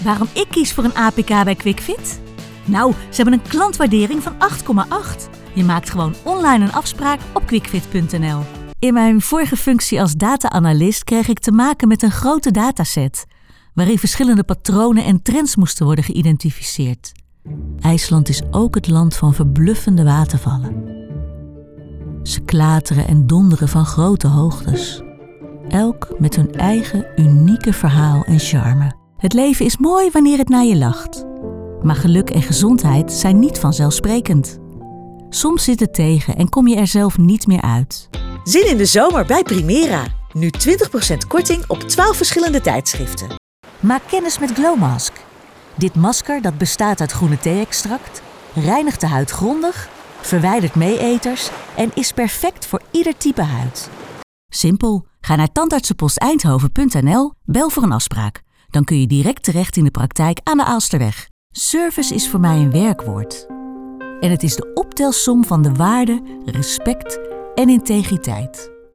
Waarom ik kies voor een APK bij QuickFit? Nou, ze hebben een klantwaardering van 8,8. Je maakt gewoon online een afspraak op quickfit.nl. In mijn vorige functie als data-analyst kreeg ik te maken met een grote dataset, waarin verschillende patronen en trends moesten worden geïdentificeerd. IJsland is ook het land van verbluffende watervallen. Ze klateren en donderen van grote hoogtes. Elk met hun eigen unieke verhaal en charme. Het leven is mooi wanneer het naar je lacht. Maar geluk en gezondheid zijn niet vanzelfsprekend. Soms zit het tegen en kom je er zelf niet meer uit. Zin in de zomer bij Primera. Nu 20% korting op 12 verschillende tijdschriften. Maak kennis met Glow Mask. Dit masker dat bestaat uit groene thee-extract, reinigt de huid grondig, verwijdert meeeters en is perfect voor ieder type huid. Simpel, ga naar tandartsenposteindhoven.nl, bel voor een afspraak. Dan kun je direct terecht in de praktijk aan de Aalsterweg. Service is voor mij een werkwoord. En het is de optelsom van de waarde, respect en integriteit.